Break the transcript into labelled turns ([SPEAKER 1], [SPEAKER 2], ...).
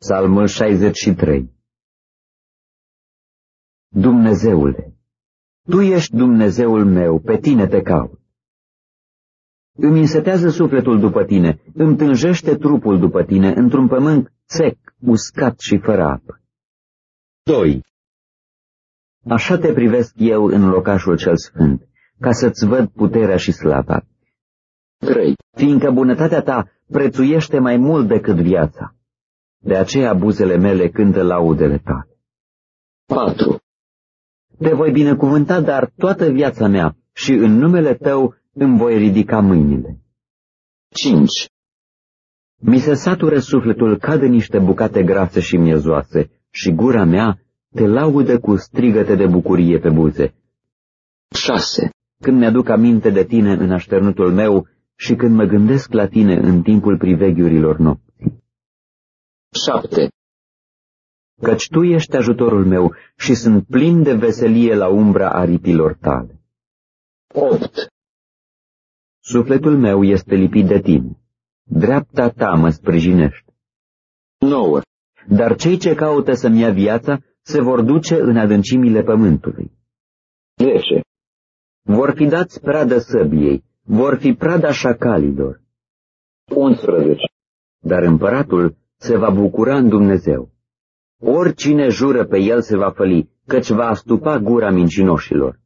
[SPEAKER 1] Psalmul 63. Dumnezeule, Tu ești Dumnezeul meu, pe Tine te caut. Îmi însetează sufletul după Tine, îmi tânjește trupul după Tine, într-un pământ sec, uscat și fără apă. 2. Așa te privesc eu în locașul cel sfânt, ca să-ți văd puterea și slava. 3. Fiindcă bunătatea Ta prețuiește mai mult decât viața, de aceea buzele mele cântă laudele Tale. 4. Te voi binecuvânta, dar toată viața mea, și în numele Tău îmi voi ridica mâinile. 5. Mi se satură sufletul ca de niște bucate grase și miezoase, și gura mea te laudă cu strigăte de bucurie pe buze. 6. Când mi-aduc aminte de Tine în așternutul meu și când mă gândesc la Tine în timpul priveghiurilor nopții. 7. Căci Tu ești ajutorul meu și sunt plin de veselie la umbra aripilor Tale. 8. Sufletul meu este lipit de Tine. Dreapta Ta mă sprijinește. 9. Dar cei ce caută să-mi ia viața se vor duce în adâncimile pământului. 10. Vor fi dați pradă săbiei, vor fi prada șacalilor. 11. Dar împăratul se va bucura în Dumnezeu. Oricine jură pe el se va făli, căci va astupa gura mincinoșilor.